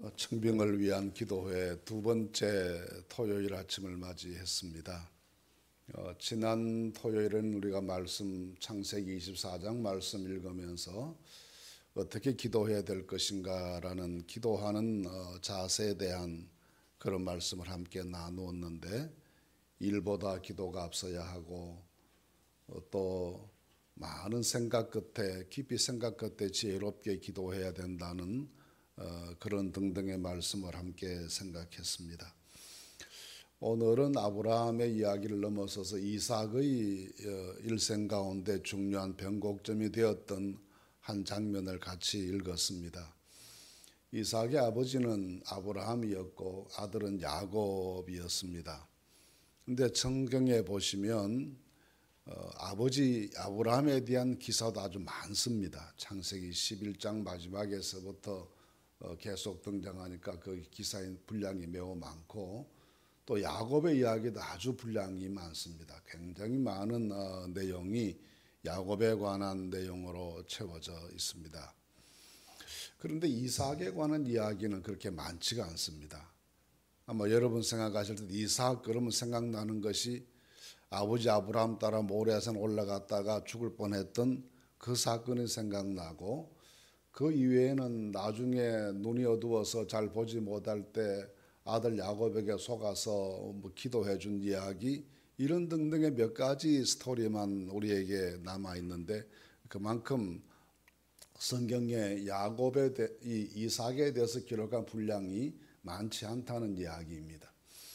청빙을 위한 기도회 두 번째 토요일 아침을 맞이했습니다. 지난 토요일은 우리가 창세기 24장 말씀 읽으면서 어떻게 기도해야 될 것인가라는 기도하는 자세에 대한 그런 말씀을 함께 나누었는데, 일보다 기도가 앞서야 하고 또 많은 생각 끝에, 깊이 생각 끝에 지혜롭게 기도해야 된다는 그런 등등의 말씀을 함께 생각했습니다. 오늘은 아브라함의 이야기를 넘어서서 이삭의 일생 가운데 중요한 변곡점이 되었던 한 장면을 같이 읽었습니다. 이삭의 아버지는 아브라함이었고 아들은 야곱이었습니다. 그런데 성경에 보시면 아버지 아브라함에 대한 기사도 아주 많습니다. 창세기 11장 마지막에서부터 계속 등장하니까 그 기사의 분량이 매우 많고, 또 야곱의 이야기도 아주 분량이 많습니다. 굉장히 많은 내용이 야곱에 관한 내용으로 채워져 있습니다. 그런데 이삭에 관한 이야기는 그렇게 많지가 않습니다. 아마 여러분 생각하실 때 이삭 그러면 생각나는 것이 아버지 아브라함 따라 모리아산 올라갔다가 죽을 뻔했던 그 사건이 생각나고, 그 이외에는 나중에 눈이 어두워서 잘 보지 못할 때 아들 야곱에게 속아서 기도해 준 이야기, 이런 등등의 몇 가지 스토리만 우리에게 남아 있는데, 그만큼 성경에 이삭에 대해서 기록한 분량이 많지 않다는 이야기입니다.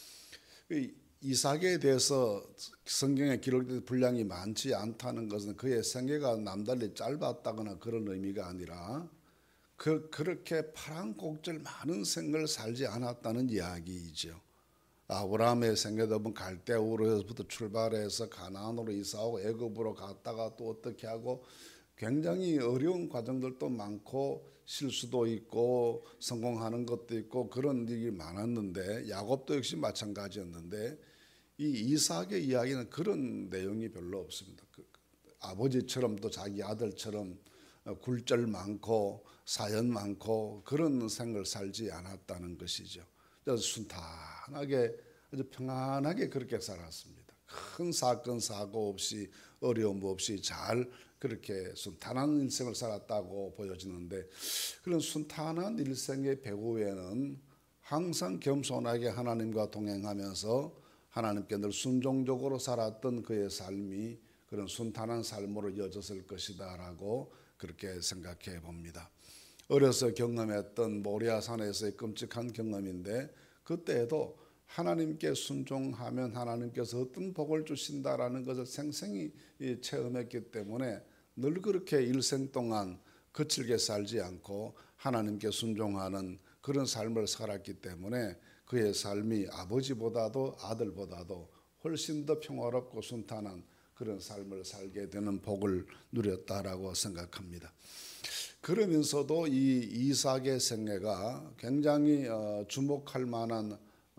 이삭에 대해서 성경에 기록된 분량이 많지 않다는 것은 그의 생애가 남달리 짧았다거나 그런 의미가 아니라 그렇게 파란곡절 많은 생을 살지 않았다는 이야기이죠. 아브라함의 생애도 보면 갈대우르에서부터 출발해서 가나안으로 이사하고 애굽으로 갔다가 또 어떻게 하고 굉장히 어려운 과정들도 많고 실수도 있고 성공하는 것도 있고 그런 일이 많았는데, 야곱도 역시 마찬가지였는데, 이 이삭의 이야기는 그런 내용이 별로 없습니다. 아버지처럼 또 자기 아들처럼 굴절 많고 사연 많고 그런 생을 살지 않았다는 것이죠. 순탄하게 아주 평안하게 그렇게 살았습니다. 큰 사건 사고 없이 어려움 없이 잘 그렇게 순탄한 일생을 살았다고 보여지는데, 그런 순탄한 일생의 배후에는 항상 겸손하게 하나님과 동행하면서 하나님께 늘 순종적으로 살았던 그의 삶이 그런 순탄한 삶으로 이어졌을 것이다 라고 그렇게 생각해 봅니다. 어려서 경험했던 모리아산에서의 끔찍한 경험인데, 그때에도 하나님께 순종하면 하나님께서 어떤 복을 주신다라는 것을 생생히 체험했기 때문에 늘 그렇게 일생 동안 거칠게 살지 않고 하나님께 순종하는 그런 삶을 살았기 때문에 그의 삶이 아버지보다도 아들보다도 훨씬 더 평화롭고 순탄한 그런 삶을 살게 되는 복을 누렸다라고 생각합니다. 그러면서도 이 이삭의 생애가 굉장히 주목할 만한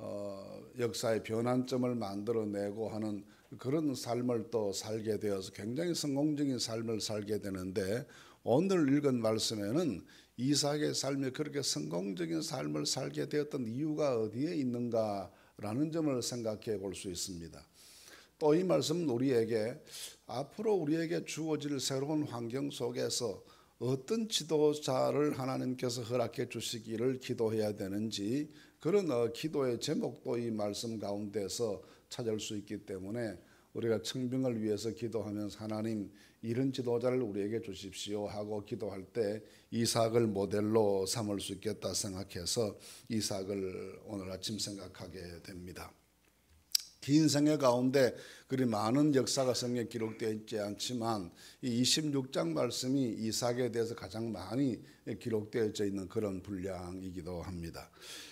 역사의 변환점을 만들어내고 하는 그런 삶을 또 살게 되어서 굉장히 성공적인 삶을 살게 되는데, 오늘 읽은 말씀에는 이삭의 삶이 그렇게 성공적인 삶을 살게 되었던 이유가 어디에 있는가라는 점을 생각해 볼 수 있습니다. 또 이 말씀은 우리에게 앞으로 우리에게 주어질 새로운 환경 속에서 어떤 지도자를 하나님께서 허락해 주시기를 기도해야 되는지, 그런 기도의 제목도 이 말씀 가운데서 찾을 수 있기 때문에 우리가 청빙을 위해서 기도하면서 하나님 이런 지도자를 우리에게 주십시오 하고 기도할 때 이삭을 모델로 삼을 수 있겠다 생각해서 이삭을 오늘 아침 생각하게 됩니다. 긴 생애 가운데 그리 많은 역사가 성경에 기록되어 있지 않지만 이 26장 말씀이 이삭에 대해서 가장 많이 기록되어 있는 그런 분량이기도 합니다.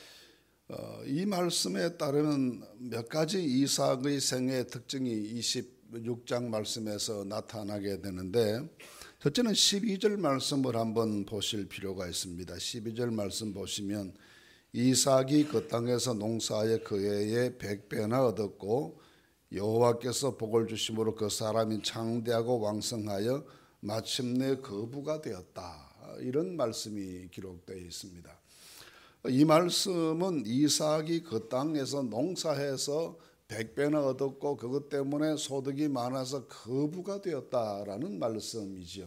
이 말씀에 따르면 몇 가지 이삭의 생애의 특징이 26장 말씀에서 나타나게 되는데, 첫째는 12절 말씀을 한번 보실 필요가 있습니다. 12절 말씀 보시면 이삭이 그 땅에서 농사하여 그 해에 100배나 얻었고 여호와께서 복을 주심으로 그 사람이 창대하고 왕성하여 마침내 거부가 되었다. 이런 말씀이 기록되어 있습니다. 이 말씀은 이삭이 그 땅에서 농사해서 100배나 얻었고 그것 때문에 소득이 많아서 거부가 되었다라는 말씀이지요.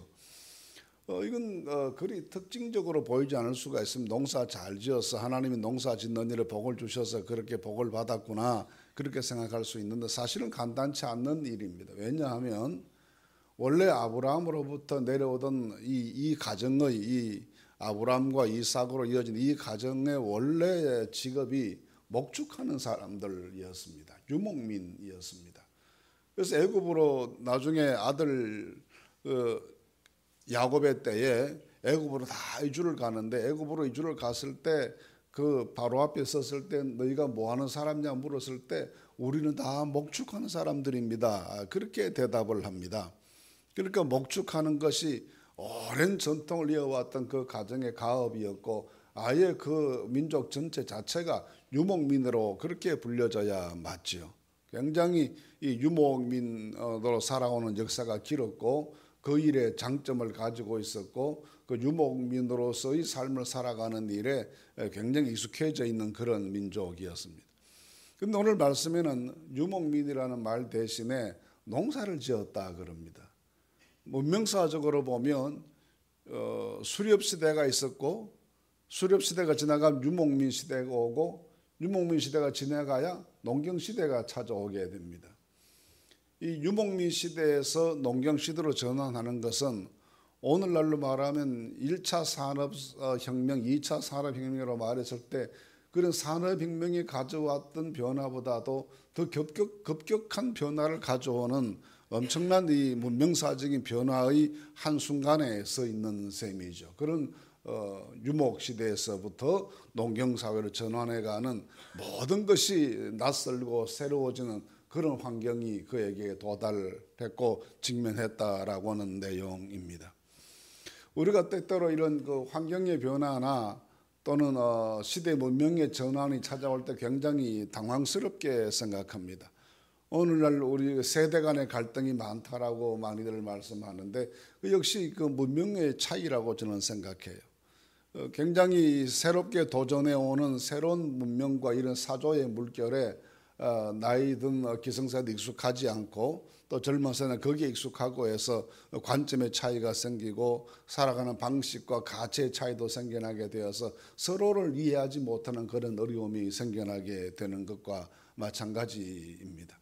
이건 그리 특징적으로 보이지 않을 수가 있습니다. 농사 잘 지어서 하나님이 농사 짓는 일에 복을 주셔서 그렇게 복을 받았구나 그렇게 생각할 수 있는데 사실은 간단치 않는 일입니다. 왜냐하면 원래 아브라함으로부터 내려오던 이 가정의 이 아브라함과 이삭으로 이어진 이 가정의 원래 직업이 목축하는 사람들이었습니다. 유목민이었습니다. 그래서 애굽으로 나중에 아들 야곱의 때에 애굽으로 다 이주를 가는데 애굽으로 이주를 갔을 때 그 바로 앞에 섰을 때 너희가 뭐 하는 사람냐 물었을 때 우리는 다 목축하는 사람들입니다. 그렇게 대답을 합니다. 그러니까 목축하는 것이 오랜 전통을 이어왔던 그 가정의 가업이었고 아예 그 민족 전체 자체가 유목민으로 그렇게 불려져야 맞지요. 굉장히 이 유목민으로 살아오는 역사가 길었고 그 일에 장점을 가지고 있었고 그 유목민으로서의 삶을 살아가는 일에 굉장히 익숙해져 있는 그런 민족이었습니다. 그런데 오늘 말씀에는 유목민이라는 말 대신에 농사를 지었다 그럽니다. 문명사적으로 보면 수렵 시대가 있었고 수렵 시대가 지나가면 유목민 시대가 오고 유목민 시대가 지나가야 농경 시대가 찾아오게 됩니다. 이 유목민 시대에서 농경 시대로 전환하는 것은 오늘날로 말하면 1차 산업혁명, 2차 산업혁명으로 말했을 때 그런 산업혁명이 가져왔던 변화보다도 더 급격한 변화를 가져오는 엄청난 이 문명사적인 변화의 한순간에 서 있는 셈이죠. 그런 유목 시대에서부터 농경 사회로 전환해가는 모든 것이 낯설고 새로워지는 그런 환경이 그에게 도달했고 직면했다라고 하는 내용입니다. 우리가 때때로 이런 그 환경의 변화나 또는 시대 문명의 전환이 찾아올 때 굉장히 당황스럽게 생각합니다. 오늘날 우리 세대 간의 갈등이 많다라고 많이들 말씀하는데 그 역시 그 문명의 차이라고 저는 생각해요. 굉장히 새롭게 도전해오는 새로운 문명과 이런 사조의 물결에 나이 든 기성세대도 익숙하지 않고 또 젊은 세대는 거기에 익숙하고 해서 관점의 차이가 생기고 살아가는 방식과 가치의 차이도 생겨나게 되어서 서로를 이해하지 못하는 그런 어려움이 생겨나게 되는 것과 마찬가지입니다.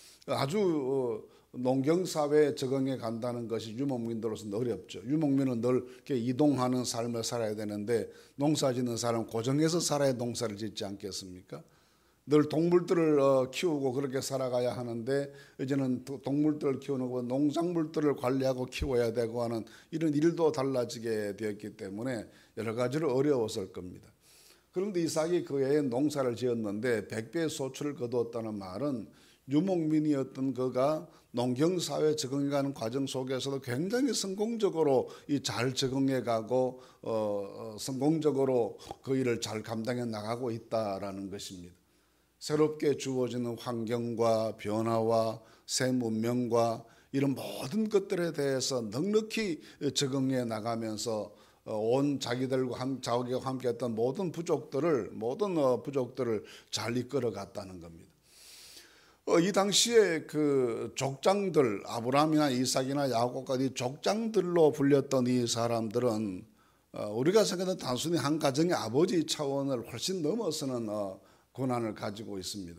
아주 농경사회에 적응해 간다는 것이 유목민들로서는 어렵죠. 유목민은 늘 이렇게 이동하는 삶을 살아야 되는데 농사 짓는 사람은 고정해서 살아야 농사를 짓지 않겠습니까? 늘 동물들을 키우고 그렇게 살아가야 하는데 이제는 동물들을 키우는 거 농작물들을 관리하고 키워야 되고 하는 이런 일도 달라지게 되었기 때문에 여러 가지로 어려웠을 겁니다. 그런데 이삭이 그 해에 농사를 지었는데 100배의 소출을 거두었다는 말은 유목민이었던 그가 농경사회에 적응해가는 과정 속에서도 굉장히 성공적으로 잘 적응해가고 성공적으로 그 일을 잘 감당해 나가고 있다라는 것입니다. 새롭게 주어지는 환경과 변화와 새 문명과 이런 모든 것들에 대해서 넉넉히 적응해 나가면서 온 자기와 함께했던 모든 부족들을 잘 이끌어 갔다는 겁니다. 이 당시에 그 족장들 아브라함이나 이삭이나 야곱까지 족장들로 불렸던 이 사람들은 우리가 생각하는 단순히 한 가정의 아버지 차원을 훨씬 넘어서는 권한을 가지고 있습니다.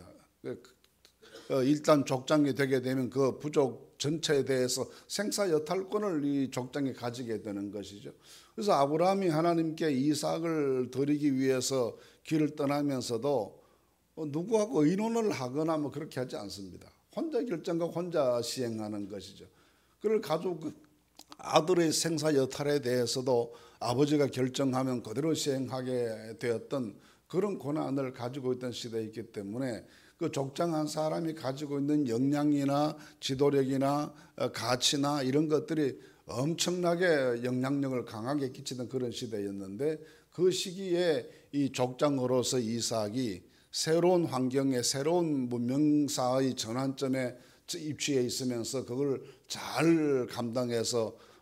일단 족장이 되게 되면 그 부족 전체에 대해서 생사 여탈권을 이 족장이 가지게 되는 것이죠. 그래서 아브라함이 하나님께 이삭을 드리기 위해서 길을 떠나면서도 누구하고 의논을 하거나 뭐 그렇게 하지 않습니다. 혼자 결정하고 혼자 시행하는 것이죠. 그걸 가지고 아들의 생사 여탈에 대해서도 아버지가 결정하면 그대로 시행하게 되었던 그런 권한을 가지고 있던 시대이기 때문에 그 족장한 사람이 가지고 있는 역량이나 지도력이나 가치나 이런 것들이 엄청나게 영향력을 강하게 끼치던 그런 시대였는데 그 시기에 이 족장으로서 이삭이 새로운 환경에 새로운 문명사의 전환점에 입취해 있으면서 그걸 잘 감당해서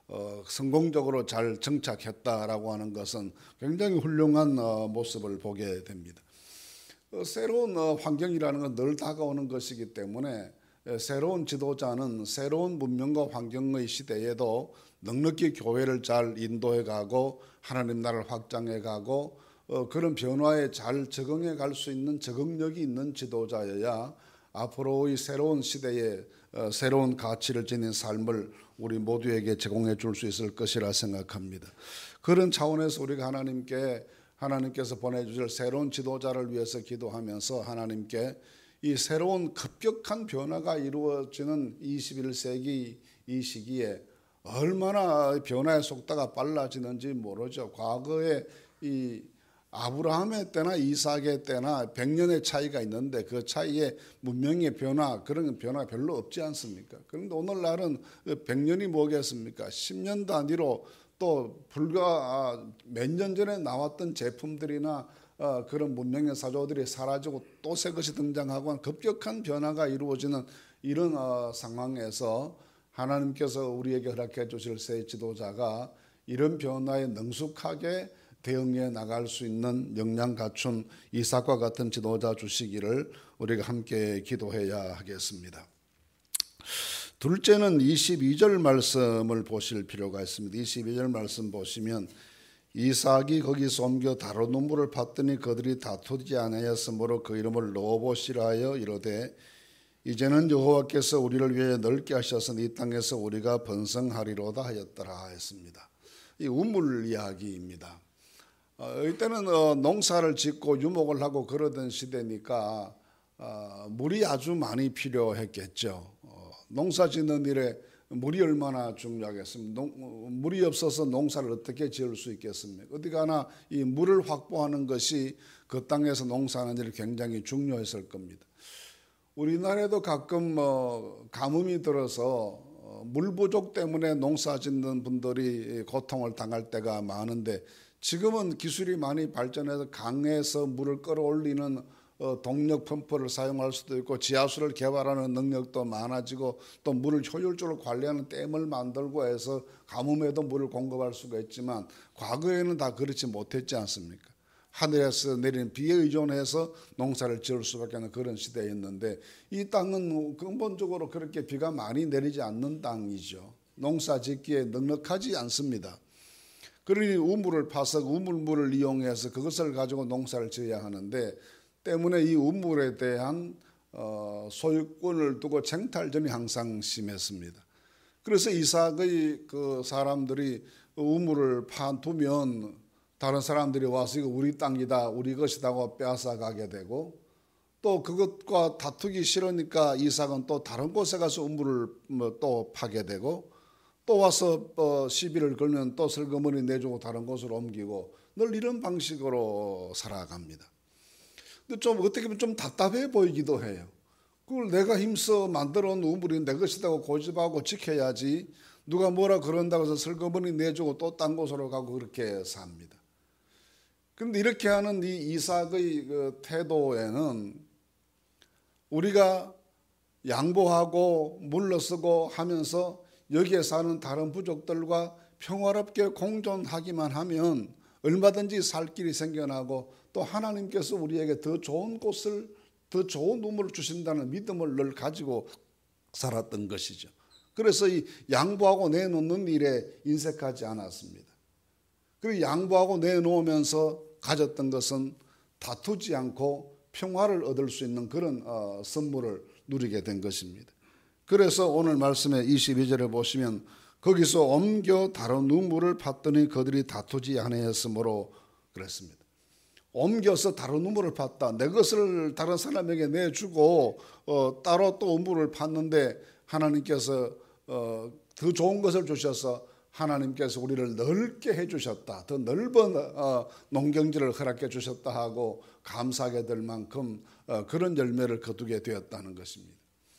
성공적으로 잘 정착했다라고 하는 것은 굉장히 훌륭한 모습을 보게 됩니다. 새로운 환경이라는 건 늘 다가오는 것이기 때문에 새로운 지도자는 새로운 문명과 환경의 시대에도 넉넉히 교회를 잘 인도해 가고 하나님 나라를 확장해 가고 그런 변화에 잘 적응해 갈 수 있는 적응력이 있는 지도자여야 앞으로의 새로운 시대에 새로운 가치를 지닌 삶을 우리 모두에게 제공해 줄 수 있을 것이라 생각합니다. 그런 차원에서 우리가 하나님께서 보내주실 새로운 지도자를 위해서 기도하면서 하나님께 이 새로운 급격한 변화가 이루어지는 21세기 이 시기에 얼마나 변화의 속도가 빨라지는지 모르죠. 과거에 이 아브라함의 때나 이삭의 때나 100년의 차이가 있는데 그 차이에 문명의 변화, 그런 변화가 별로 없지 않습니까? 그런데 오늘날은 100년이 뭐겠습니까? 10년 단위로 또 불과 몇 년 전에 나왔던 제품들이나 그런 문명의 사조들이 사라지고 또 새 것이 등장하고 급격한 변화가 이루어지는 이런 상황에서 하나님께서 우리에게 허락해 주실 새 지도자가 이런 변화에 능숙하게 대응해 나갈 수 있는 역량 갖춘 이삭과 같은 지도자 주시기를 우리가 함께 기도해야 하겠습니다. 둘째는 22절 말씀을 보실 필요가 있습니다. 22절 말씀 보시면 이삭이 거기서 옮겨 다른 눈물을 받더니 그들이 다투지 아니하였으므로 그 이름을 르호봇이라 하여 이르되 이제는 여호와께서 우리를 위해 넓게 하셔서 이 땅에서 우리가 번성하리로다 하였더라 했습니다. 이 우물 이야기입니다. 이때는 농사를 짓고 유목을 하고 그러던 시대니까 물이 아주 많이 필요했겠죠. 농사 짓는 일에 물이 얼마나 중요하겠습니까? 물이 없어서 농사를 어떻게 지을 수 있겠습니까? 어디 가나 이 물을 확보하는 것이 그 땅에서 농사하는 일이 굉장히 중요했을 겁니다. 우리나라에도 가끔 가뭄이 들어서 물 부족 때문에 농사 짓는 분들이 고통을 당할 때가 많은데 지금은 기술이 많이 발전해서 강에서 물을 끌어올리는 동력 펌프를 사용할 수도 있고 지하수를 개발하는 능력도 많아지고 또 물을 효율적으로 관리하는 댐을 만들고 해서 가뭄에도 물을 공급할 수가 있지만 과거에는 다 그렇지 못했지 않습니까? 하늘에서 내리는 비에 의존해서 농사를 지을 수밖에 없는 그런 시대였는데 이 땅은 근본적으로 그렇게 비가 많이 내리지 않는 땅이죠. 농사 짓기에 넉넉하지 않습니다. 그러니 우물을 파서 우물물을 이용해서 그것을 가지고 농사를 지어야 하는데 때문에 이 우물에 대한 소유권을 두고 쟁탈전이 항상 심했습니다. 그래서 이삭의 그 사람들이 우물을 파두면 다른 사람들이 와서 이거 우리 땅이다, 우리 것이다고 빼앗아 가게 되고 또 그것과 다투기 싫으니까 이삭은 또 다른 곳에 가서 우물을 또 파게 되고 또 와서 시비를 걸면 또 슬그머니 내주고 다른 곳으로 옮기고 늘 이런 방식으로 살아갑니다. 근데 좀 어떻게 보면 좀 답답해 보이기도 해요. 그걸 내가 힘써 만들어 놓은 우물이 내 것이라고 고집하고 지켜야지 누가 뭐라 그런다고 해서 슬그머니 내주고 또 딴 곳으로 가고 그렇게 삽니다. 그런데 이렇게 하는 이 이삭의 그 태도에는 우리가 양보하고 물러서고 하면서 여기에 사는 다른 부족들과 평화롭게 공존하기만 하면 얼마든지 살 길이 생겨나고 또 하나님께서 우리에게 더 좋은 곳을 더 좋은 우물을 주신다는 믿음을 늘 가지고 살았던 것이죠. 그래서 이 양보하고 내놓는 일에 인색하지 않았습니다. 그리고 양보하고 내놓으면서 가졌던 것은 다투지 않고 평화를 얻을 수 있는 그런 선물을 누리게 된 것입니다. 그래서 오늘 말씀의 22절에 보시면 거기서 옮겨 다른 우물을 팠더니 그들이 다투지 아니하였으므로 그랬습니다. 옮겨서 다른 우물을 팠다. 내 것을 다른 사람에게 내주고 따로 또 우물을 팠는데 하나님께서 더 좋은 것을 주셔서 하나님께서 우리를 넓게 해주셨다. 더 넓은 농경지를 허락해 주셨다 하고 감사하게 될 만큼 그런 열매를 거두게 되었다는 것입니다.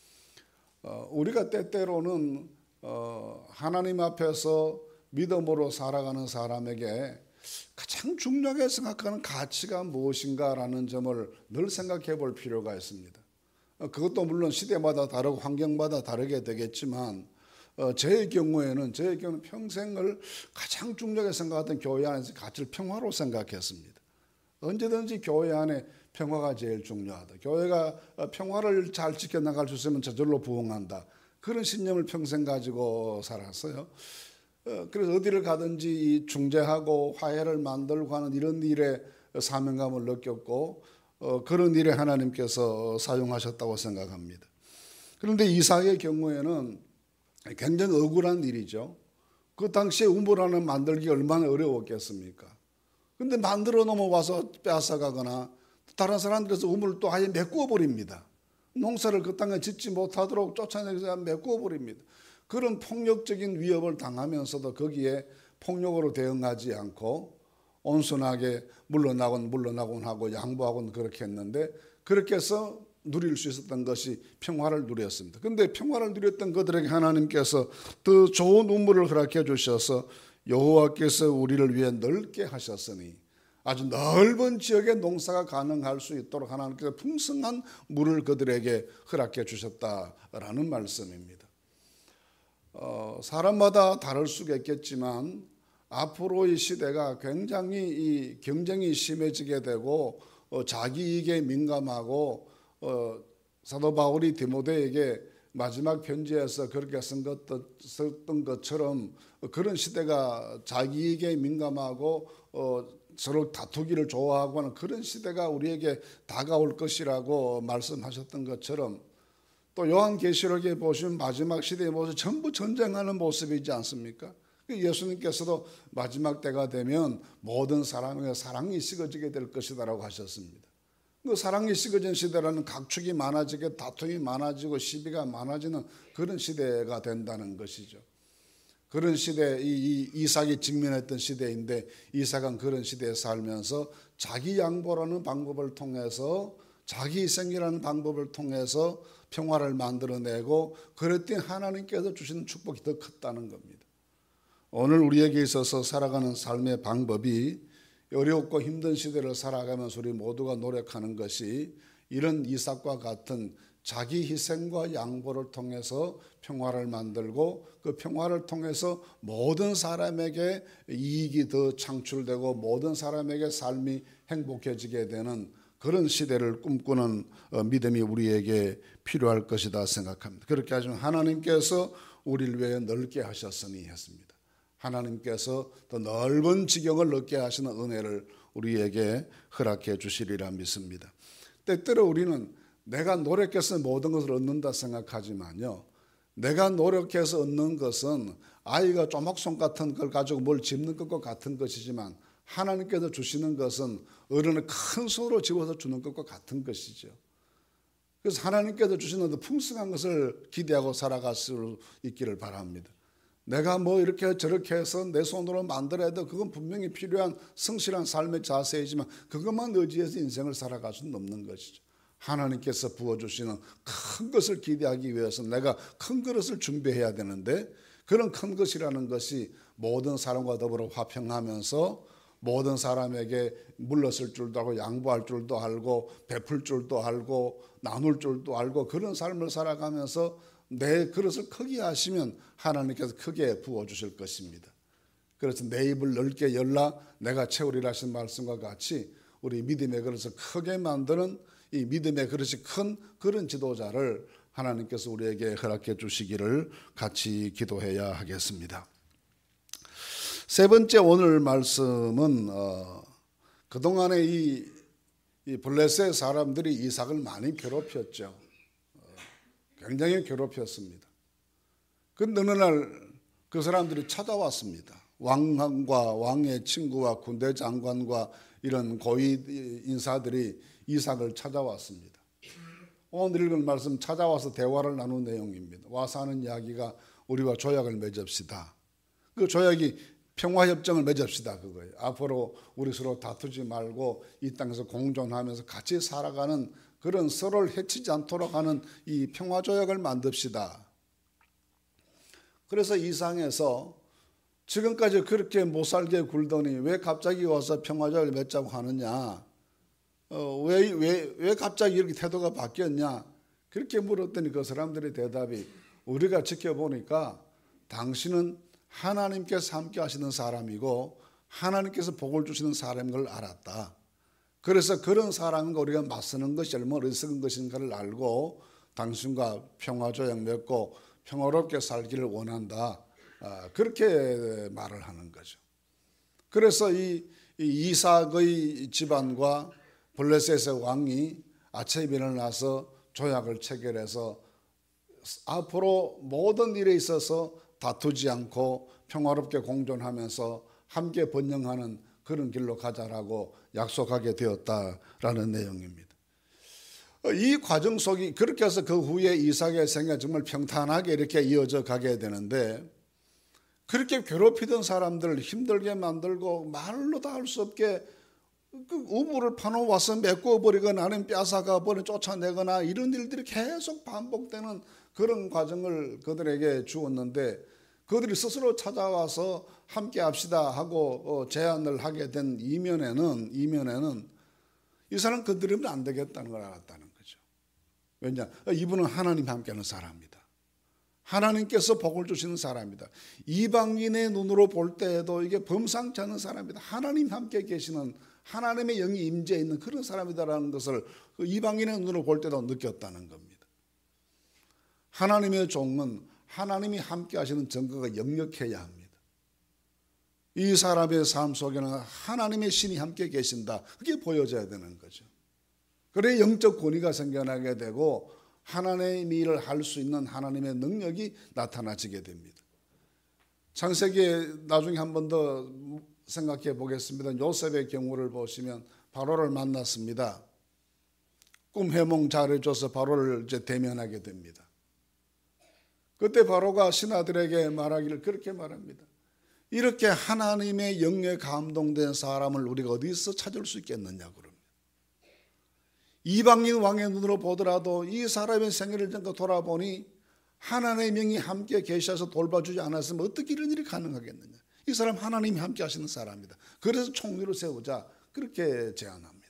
우리가 때때로는 하나님 앞에서 믿음으로 살아가는 사람에게 가장 중요하게 생각하는 가치가 무엇인가라는 점을 늘 생각해 볼 필요가 있습니다. 그것도 물론 시대마다 다르고 환경마다 다르게 되겠지만 저의 경우에는 평생을 가장 중요하게 생각했던 교회 안에서 가치를 평화로 생각했습니다. 언제든지 교회 안에 평화가 제일 중요하다. 교회가 평화를 잘 지켜나갈 수 있으면 저절로 부흥한다. 그런 신념을 평생 가지고 살았어요. 그래서 어디를 가든지 이 중재하고 화해를 만들고 하는 이런 일에 사명감을 느꼈고 그런 일에 하나님께서 사용하셨다고 생각합니다. 그런데 이삭의 경우에는 굉장히 억울한 일이죠. 그 당시에 우물 하나 만들기 얼마나 어려웠겠습니까? 근데 만들어 놓으면 와서 빼앗아가거나 다른 사람들에서 우물을 또 아예 메꾸어 버립니다. 농사를 그 땅에 짓지 못하도록 쫓아내서 메꾸어 버립니다. 그런 폭력적인 위협을 당하면서도 거기에 폭력으로 대응하지 않고 온순하게 물러나곤 하고 양보하곤 그렇게 했는데 그렇게 해서 누릴 수 있었던 것이 평화를 누렸습니다. 그런데 평화를 누렸던 그들에게 하나님께서 더 좋은 우물을 허락해 주셔서 여호와께서 우리를 위해 넓게 하셨으니 아주 넓은 지역에 농사가 가능할 수 있도록 하나님께서 풍성한 물을 그들에게 허락해 주셨다라는 말씀입니다. 사람마다 다를 수가 있겠지만 앞으로의 시대가 굉장히 이 경쟁이 심해지게 되고 자기 이익에 민감하고 사도 바울이 디모데에게 마지막 편지에서 그렇게 썼던 것처럼 그런 시대가 자기 이익에 민감하고 서로 다투기를 좋아하고 하는 그런 시대가 우리에게 다가올 것이라고 말씀하셨던 것처럼 또 요한계시록에 보시면 마지막 시대의 모습 전부 전쟁하는 모습이지 않습니까? 예수님께서도 마지막 때가 되면 모든 사람에게 사랑이 식어지게 될 것이다라고 하셨습니다. 그 사랑이 식어진 시대라는 각축이 많아지게 다툼이 많아지고 시비가 많아지는 그런 시대가 된다는 것이죠. 그런 시대, 이삭이 직면했던 시대인데 이삭은 그런 시대에 살면서 자기 양보라는 방법을 통해서 자기 희생이라는 방법을 통해서 평화를 만들어내고 그랬더니 하나님께서 주시는 축복이 더 컸다는 겁니다. 오늘 우리에게 있어서 살아가는 삶의 방법이 어렵고 힘든 시대를 살아가면서 우리 모두가 노력하는 것이 이런 이삭과 같은 자기 희생과 양보를 통해서 평화를 만들고 그 평화를 통해서 모든 사람에게 이익이 더 창출되고 모든 사람에게 삶이 행복해지게 되는 그런 시대를 꿈꾸는 믿음이 우리에게 필요할 것이다 생각합니다. 그렇게 하시면 하나님께서 우리를 위해 넓게 하셨으니 했습니다. 하나님께서 더 넓은 지경을 넓게 하시는 은혜를 우리에게 허락해 주시리라 믿습니다. 때때로 우리는 내가 노력해서 모든 것을 얻는다 생각하지만요, 내가 노력해서 얻는 것은 아이가 조목손 같은 걸 가지고 뭘 짚는 것과 같은 것이지만 하나님께서 주시는 것은 어른을 큰 손으로 집어서 주는 것과 같은 것이죠. 그래서 하나님께서 주시는 더 풍성한 것을 기대하고 살아갈 수 있기를 바랍니다. 내가 뭐 이렇게 저렇게 해서 내 손으로 만들어야 돼. 그건 분명히 필요한 성실한 삶의 자세이지만 그것만 의지해서 인생을 살아갈 수는 없는 것이죠. 하나님께서 부어주시는 큰 것을 기대하기 위해서 내가 큰 그릇을 준비해야 되는데 그런 큰 것이라는 것이 모든 사람과 더불어 화평하면서 모든 사람에게 물러설 줄도 알고 양보할 줄도 알고 베풀 줄도 알고 나눌 줄도 알고 그런 삶을 살아가면서 내 그릇을 크게 하시면 하나님께서 크게 부어주실 것입니다. 그래서 내 입을 넓게 열라 내가 채우리라 하신 말씀과 같이 우리 믿음의 그릇을 크게 만드는 이 믿음의 그릇이 큰 그런 지도자를 하나님께서 우리에게 허락해 주시기를 같이 기도해야 하겠습니다. 세 번째 오늘 말씀은 그동안에 이 블레셋 사람들이 이삭을 많이 괴롭혔죠. 굉장히 괴롭혔습니다. 그런데 어느 날 그 사람들이 찾아왔습니다. 왕과 왕의 친구와 군대 장관과 이런 고위 인사들이 이삭을 찾아왔습니다. 오늘 읽은 말씀 찾아와서 대화를 나눈 내용입니다. 와서 하는 이야기가 우리와 조약을 맺읍시다. 그 조약이 평화협정을 맺읍시다 그거예요. 앞으로 우리 서로 다투지 말고 이 땅에서 공존하면서 같이 살아가는 그런 서로를 해치지 않도록 하는 이 평화조약을 만듭시다. 그래서 이상해서 지금까지 그렇게 못살게 굴더니 왜 갑자기 와서 평화조약을 맺자고 하느냐, 왜 갑자기 이렇게 태도가 바뀌었냐 그렇게 물었더니 그 사람들의 대답이 우리가 지켜보니까 당신은 하나님께서 함께 하시는 사람이고 하나님께서 복을 주시는 사람인 걸 알았다. 그래서 그런 사람과 우리가 맞서는 것이 얼마나 어리석은 것인가를 알고 당신과 평화조약 맺고 평화롭게 살기를 원한다. 그렇게 말을 하는 거죠. 그래서 이 이삭의 집안과 블레셋의 왕이 아침에 일어나서 조약을 체결해서 앞으로 모든 일에 있어서 다투지 않고 평화롭게 공존하면서 함께 번영하는 그런 길로 가자라고 약속하게 되었다라는 내용입니다. 이 과정 속이 그렇게 해서 그 후에 이삭의 생애가 정말 평탄하게 이렇게 이어져 가게 되는데, 그렇게 괴롭히던 사람들을 힘들게 만들고 말로 다 할 수 없게 그 우물을 파놓아서 메꿔버리거나 아니면 뺏어가 버려 쫓아내거나 이런 일들이 계속 반복되는 그런 과정을 그들에게 주었는데, 그들이 스스로 찾아와서 함께 합시다 하고 제안을 하게 된 이면에는 이 사람 건드리면 안 되겠다는 걸 알았다는 거죠. 왜냐? 이분은 하나님 함께하는 사람입니다. 하나님께서 복을 주시는 사람입니다. 이방인의 눈으로 볼 때에도 이게 범상치 않은 사람입니다. 하나님 함께 계시는, 하나님의 영이 임재해 있는 그런 사람이다라는 것을 이방인의 눈으로 볼 때도 느꼈다는 겁니다. 하나님의 종은 하나님이 함께 하시는 증거가 역력해야 합니다. 이 사람의 삶 속에는 하나님의 신이 함께 계신다, 그게 보여져야 되는 거죠. 그래야 영적 권위가 생겨나게 되고 하나님의 일을 할 수 있는 하나님의 능력이 나타나지게 됩니다. 창세기에 나중에 한 번 더 생각해 보겠습니다. 요셉의 경우를 보시면 바로를 만났습니다. 꿈 해몽 잘해줘서 바로를 이제 대면하게 됩니다. 그때 바로가 신하들에게 말하기를 그렇게 말합니다. 이렇게 하나님의 영에 감동된 사람을 우리가 어디서 찾을 수 있겠느냐고 그럽니다. 이방인 왕의 눈으로 보더라도 이 사람의 생애를 돌아보니 하나님의 영이 함께 계셔서 돌봐주지 않았으면 어떻게 이런 일이 가능하겠느냐. 이 사람 하나님이 함께 하시는 사람이다. 그래서 총리로 세우자, 그렇게 제안합니다.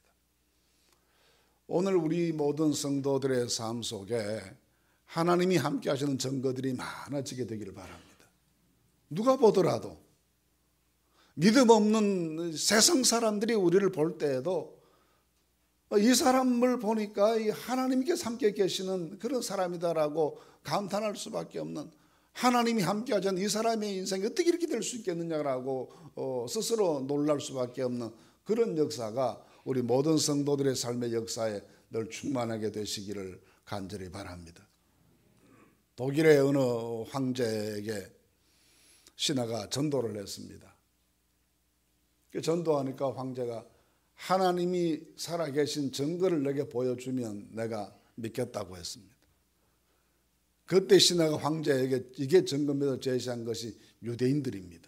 오늘 우리 모든 성도들의 삶 속에 하나님이 함께 하시는 증거들이 많아지게 되기를 바랍니다. 누가 보더라도 믿음 없는 세상 사람들이 우리를 볼 때에도 이 사람을 보니까 하나님께서 함께 계시는 그런 사람이다라고 감탄할 수밖에 없는, 하나님이 함께 하자는 이 사람의 인생이 어떻게 이렇게 될 수 있겠느냐라고 스스로 놀랄 수밖에 없는 그런 역사가 우리 모든 성도들의 삶의 역사에 늘 충만하게 되시기를 간절히 바랍니다. 독일의 어느 황제에게 신하가 전도를 했습니다. 전도하니까 황제가 하나님이 살아계신 증거를 내게 보여주면 내가 믿겠다고 했습니다. 그때 신하가 황제에게 이게 증거입니다 제시한 것이 유대인들입니다.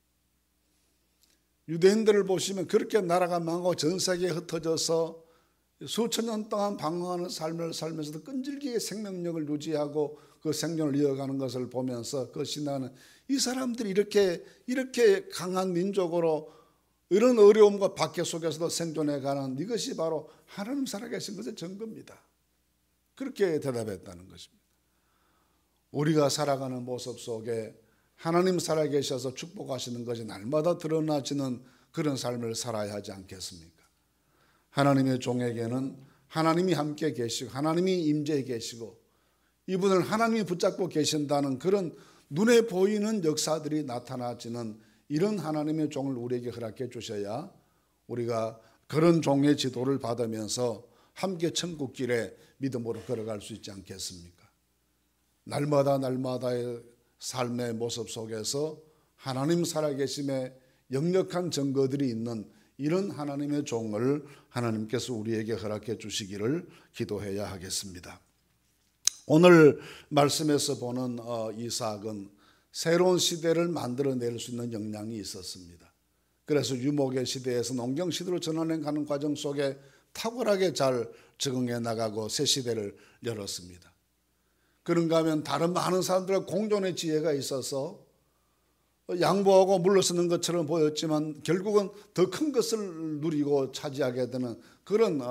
유대인들을 보시면 그렇게 나라가 망하고 전 세계에 흩어져서 수천 년 동안 방황하는 삶을 살면서도 끈질기게 생명력을 유지하고 그 생존을 이어가는 것을 보면서 그 신하는 이 사람들이 이렇게 강한 민족으로 이런 어려움과 박해 속에서도 생존해가는 이것이 바로 하나님 살아계신 것의 증거입니다. 그렇게 대답했다는 것입니다. 우리가 살아가는 모습 속에 하나님 살아계셔서 축복하시는 것이 날마다 드러나지는 그런 삶을 살아야 하지 않겠습니까? 하나님의 종에게는 하나님이 함께 계시고 하나님이 임재해 계시고 이분을 하나님이 붙잡고 계신다는 그런 눈에 보이는 역사들이 나타나지는 이런 하나님의 종을 우리에게 허락해 주셔야 우리가 그런 종의 지도를 받으면서 함께 천국길에 믿음으로 걸어갈 수 있지 않겠습니까? 날마다의 삶의 모습 속에서 하나님 살아계심의 역력한 증거들이 있는 이런 하나님의 종을 하나님께서 우리에게 허락해 주시기를 기도해야 하겠습니다. 오늘 말씀에서 보는 이삭은 새로운 시대를 만들어낼 수 있는 역량이 있었습니다. 그래서 유목의 시대에서 농경 시대로 전환해가는 과정 속에 탁월하게 잘 적응해 나가고 새 시대를 열었습니다. 그런가 하면 다른 많은 사람들과 공존의 지혜가 있어서 양보하고 물러서는 것처럼 보였지만 결국은 더 큰 것을 누리고 차지하게 되는 그런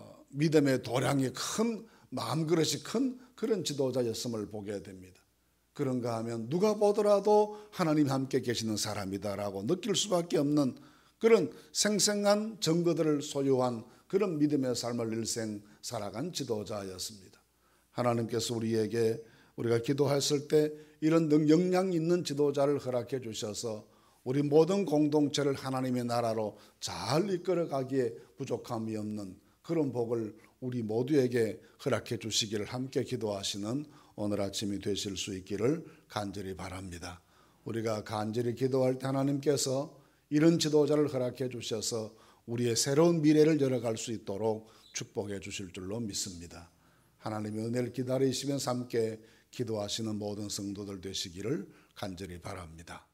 믿음의 도량이 큰, 마음그릇이 큰 그런 지도자였음을 보게 됩니다. 그런가 하면 누가 보더라도 하나님 함께 계시는 사람이다라고 느낄 수밖에 없는 그런 생생한 증거들을 소유한 그런 믿음의 삶을 일생 살아간 지도자였습니다. 하나님께서 우리에게 우리가 기도했을 때 이런 역량 있는 지도자를 허락해 주셔서 우리 모든 공동체를 하나님의 나라로 잘 이끌어가기에 부족함이 없는 그런 복을 우리 모두에게 허락해 주시기를 함께 기도하시는 오늘 아침이 되실 수 있기를 간절히 바랍니다. 우리가 간절히 기도할 때 하나님께서 이런 지도자를 허락해 주셔서 우리의 새로운 미래를 열어갈 수 있도록 축복해 주실 줄로 믿습니다. 하나님의 은혜를 기다리시면서 함께 기도하시는 모든 성도들 되시기를 간절히 바랍니다.